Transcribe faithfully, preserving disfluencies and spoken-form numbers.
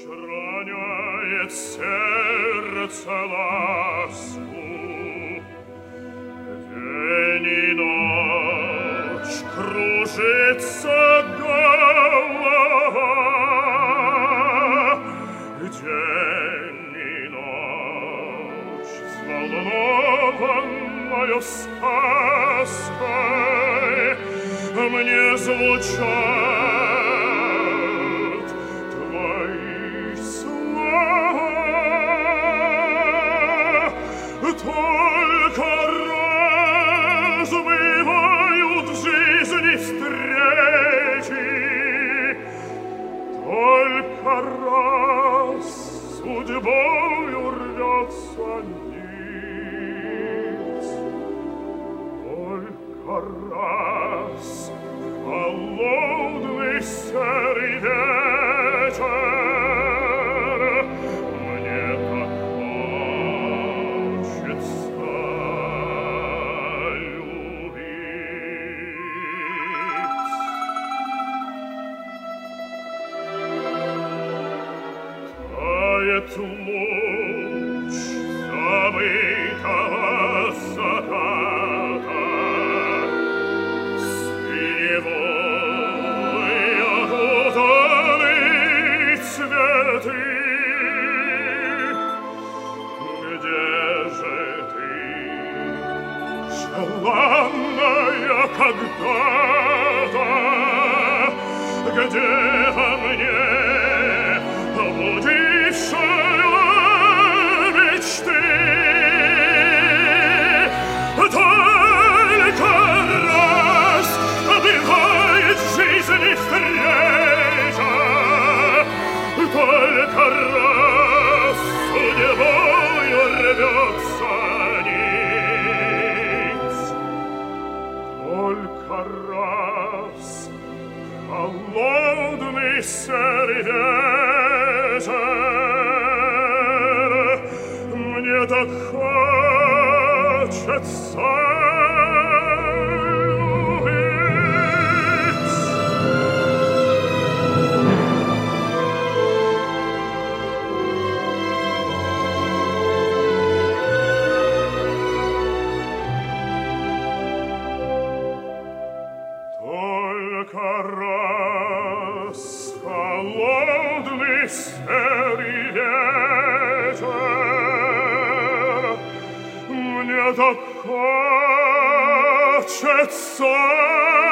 роняет сердце ласку. День и ночь кружится голова. День и ночь взволнованною сказкой мне звучат твои слова. Только разбивают в жизни встречи, только раз судьбою рвется низ, только раз холодный серый вечер мне так хочется любить. Тает луч забытого заката, синевой окутаны цветы. Где же ты, желанная когда-то, где во мне будившая мечты? Только раз бывает в жизни встреча, только раз судьбою рвется нить, только раз холодный серый вечер мне так хочется любить. Только раз холодный серый вечер мне так хочется